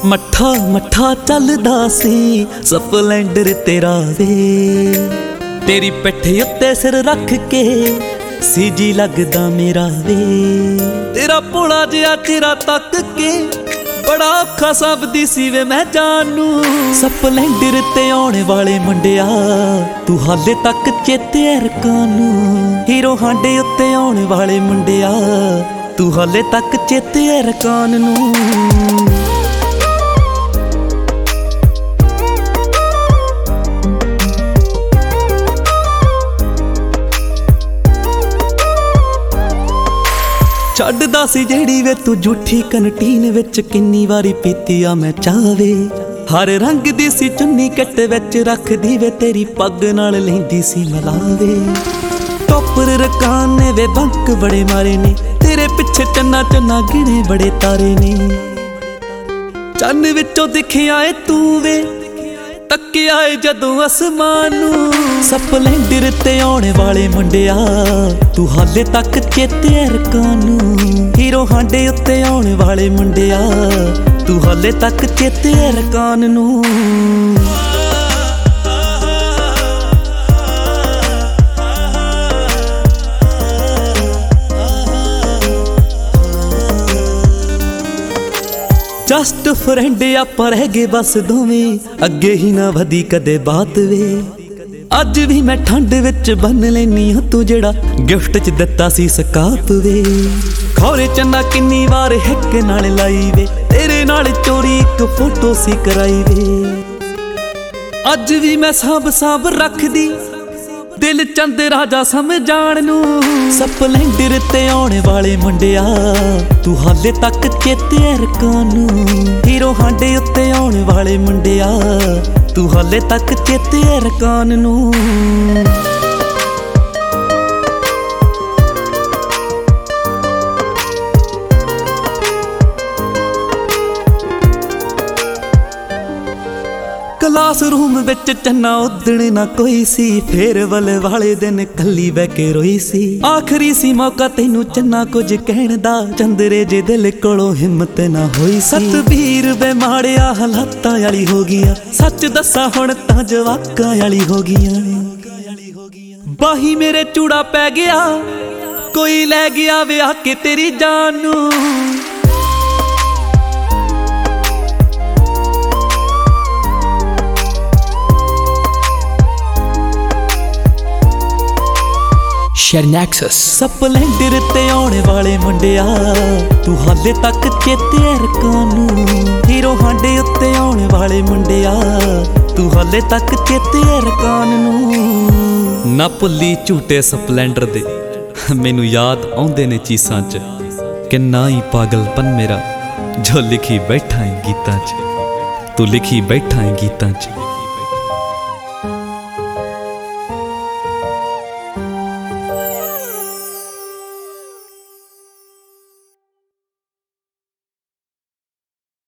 ਮੱਠਾ ਮੱਠਾ ਚੱਲਦਾ ਸੀ ਸਪਲੈਂਡਰ ਤੇਰਾ ਵੇ, ਤੇਰੀ ਪਿੱਠ ਉੱਤੇ ਸਿਰ ਰੱਖ ਕੇ ਸੀਜੀ ਲੱਗਦਾ ਮੇਰਾ ਵੇ। ਤੇਰਾ ਭੋਲਾ ਜਿਹਾ ਚਿਹਰਾ ਤੱਕ ਕੇ ਬੜਾ ਔਖਾ ਸਭਦੀ ਸੀ ਵੇ ਮੈਂ ਜਾਨੂ। ਸਪਲੈਂਡਰ ਤੇ ਆਉਣ ਵਾਲੇ ਮੁੰਡਿਆ ਤੂੰ ਹਾਲੇ ਤੱਕ ਚੇਤੇ ਰਕਾਨੂੰ। ਹੀਰੋ ਹਾਂਡੇ ਉੱਤੇ ਆਉਣ ਵਾਲੇ ਮੁੰਡਿਆ ਤੂੰ ਹਾਲੇ ਤੱਕ ਚੇਤੇ ਰਕਾਨ ਨੂੰ। ਛੱਡਦਾ ਸੀ ਜਿਹੜੀ ਵੇ ਤੂੰ ਝੂਠੀ ਕੰਟੀਨ ਵਿੱਚ, ਕਿੰਨੀ ਵਾਰੀ ਪੀਤੀ ਆ ਮੈਂ ਚਾਵੇ। ਹਰ ਰੰਗ ਦੀ ਸੀ ਚੁੰਨੀ ਕੱਟ ਵਿੱਚ ਰੱਖਦੀ ਵੇ, ਤੇਰੀ ਪੱਗ ਨਾਲ ਲੈਂਦੀ ਸੀ ਮਲਾਵੇ। ਟੋਪਰ ਰਕਾਨ ਨੇ ਵੇ ਬੰਕ ਬੜੇ ਮਾਰੇ ਨੇ, ਤੇਰੇ ਪਿੱਛੇ ਚੰਨਾ ਚੰਨਾ ਗਿਣੇ ਬੜੇ ਤਾਰੇ ਨੇ। ਚੰਨ ਵਿੱਚੋਂ ਦਿਖਿਆ ਏ ਤੂੰ ਵੇ, ਤੱਕਿਆ ਏ ਜਦੋਂ ਅਸਮਾਨ ਨੂੰ। ਸਪਲੈਂਡਰ ਤੇ ਆਉਣ ਵਾਲੇ ਮੁੰਡਿਆ ਤੂੰ ਹਾਲੇ ਤੱਕ ਚੇਤੇ ਰਕਾਨੂੰ। ਹੀਰੋ ਹਾਂਡੇ ਉੱਤੇ ਆਉਣ ਵਾਲੇ ਮੁੰਡਿਆ ਤੂੰ ਹਾਲੇ ਤੱਕ ਚੇਤੇ ਰਕਾਨ ਨੂੰ। ਜਸਟ ਫਰੈਂਡ ਆਪਾਂ ਰਹਿ ਗਏ ਬਸ ਦੋਵੇਂ, ਅੱਗੇ ਹੀ ਨਾ ਵਧੀ ਕਦੇ ਬਾਤ ਵੇ। ਅੱਜ ਵੀ ਮੈਂ ਠੰਡ ਵਿੱਚ ਬੰਨ ਲੈਨੀ ਹਾਂ ਤੂੰ ਜਿਹੜਾ ਗਿਫਟ ਚ ਦਿੱਤਾ ਸੀ ਸਕਾਪ ਵੇ। ਖੌਰੇ ਚੰਨਾ ਕਿੰਨੀ ਵਾਰ ਹਿੱਕ ਨਾਲ ਲਾਈ ਵੇ, ਤੇਰੇ ਨਾਲ ਚੋਰੀ ਇੱਕ ਫੋਟੋ ਸੀ ਕਰਾਈ ਵੇ। ਅੱਜ ਵੀ ਮੈਂ ਸਾਂਭ ਰੱਖਦੀ ਦਿਲ ਚੰਦ ਰਾਜਾ ਸਮਝਾਣ ਨੂੰ। ਸਪਲੈਂਡਰ ਤੇ ਆਉਣ ਵਾਲੇ ਮੁੰਡਿਆ ਤੂੰ ਹਾਲੇ ਤੱਕ ਚੇਤੇ ਰਕਾਨੂੰ। ਹੀਰੋ ਹਾਂਡੇ ਉੱਤੇ ਆਉਣ ਵਾਲੇ ਮੁੰਡਿਆ ਤੂੰ ਹਾਲੇ ਤੱਕ ਚੇਤੇ ਰਕਾਨ ਨੂੰ। ਕਲਾਸ ਰੂਮ ਵਿੱਚ ਚੰਨਾ ਉਦਣ ਨਾ ਕੋਈ ਸੀ, ਫੇਅਰਵੈਲ ਵਾਲੇ ਦਿਨ ਕੱਲੀ ਬਹਿ ਕੇ ਰੋਈ ਸੀ। ਆਖਰੀ ਸੀ ਮੌਕਾ ਤੈਨੂੰ ਚੰਨਾ ਕੁਝ ਕਹਿਣ ਦਾ, ਚੰਦਰੇ ਜੇ ਦਿਲ ਕੋਲੋਂ ਹਿੰਮਤ ਨਾ ਹੋਈ ਸੀ। ਸਤਬੀਰ ਵੇ ਮਾੜਿਆ ਹਾਲਾਤਾਂ ਵਾਲੀ ਹੋ ਗਈਆਂ, ਸੱਚ ਦੱਸਾਂ ਹੁਣ ਤਾਂ ਜਵਾਕਾਂ ਵਾਲੀ ਹੋ ਗਈਆਂ। ਬਾਹੀ ਮੇਰੇ ਚੂੜਾ ਪੈ ਗਿਆ, ਕੋਈ ਲੈ ਗਿਆ ਵਿਆਹ ਕੇ ਤੇਰੀ ਜਾਨ ਨੂੰ। Nexus ਸਪਲੈਂਡਰ ਤੇ ਆਉਣ ਵਾਲੇ ਮੁੰਡਿਆ ਤੂੰ ਹਾਲੇ ਤੱਕ ਚੇਤੇ ਰਕਾਨੂੰ। ਹੀਰੋ ਹਾਂਡੇ ਉੱਤੇ ਆਉਣ ਵਾਲੇ ਮੁੰਡਿਆ ਤੂੰ ਹਾਲੇ ਤੱਕ ਚੇਤੇ ਰਕਾਨ ਨੂੰ। ਨਾ ਭੁੱਲੀ ਝੂਟੇ ਸਪਲੈਂਡਰ ਦੇ, ਮੈਨੂੰ ਯਾਦ ਆਉਂਦੇ ਨੇ ਚੀਸਾਂ 'ਚ। ਕਿੰਨਾ ਹੀ ਪਾਗਲਪਨ ਮੇਰਾ ਜੋ ਲਿਖੀ ਬੈਠਾ ਏ ਗੀਤਾਂ 'ਚ, ਤੂੰ ਲਿਖੀ ਬੈਠਾ ਏ ਗੀਤਾਂ 'ਚ।